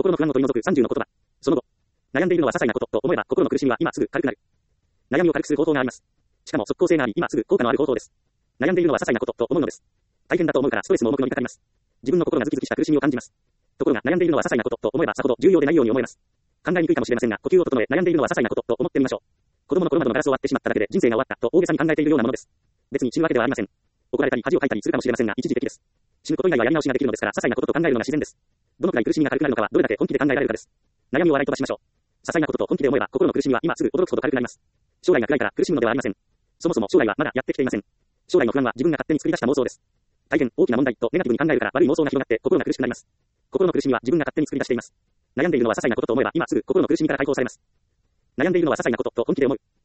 心の不安を取り除く30の言葉。その後。悩んでいるのは些細なことと思えば心の苦しみは今すぐ軽くなる。悩みを軽くする方法があります。しかも即効性があり、今すぐ効果のある方法です。悩んでいるのは些細なことと思うのです。大変だと思うからストレスも重くのりかかります。自分の心がズキズキした苦しみを感じます。ところが悩んでいるのは些細なことと思えばさほど重要でないように思えます。考えにくいかもしれませんが、呼吸を整え、悩んでいるのは些細なことと思ってみましょう。子供の頃窓のガラスを割ってしまっただけで人生が終わったと大げさに考えているようなものです。別に死ぬわけではありません。怒られたり恥をかいたりするかもしれませんが、一時的です。死ぬこと以外はやり直しができるのですから、些細なことと考えるのが自然です。どのくらい苦しみが軽くなるのかはどれだけ本気で考えられるかです。悩みを笑い飛ばしましょう。些細なことと本気で思えば心の苦しみは今すぐ驚くほど軽くなります。将来が暗いから苦しむのではありません。そもそも将来はまだやってきていません。将来の不安は自分が勝手に作り出した妄想です。大変大きな問題とネガティブに考えるから悪い妄想が広がって心が苦しくなります。心の苦しみは自分が勝手に作り出しています。悩んでいるのは些細なことと思えば今すぐ心の苦しみから解放されます。悩んでいるのは些細なことと本気で思う。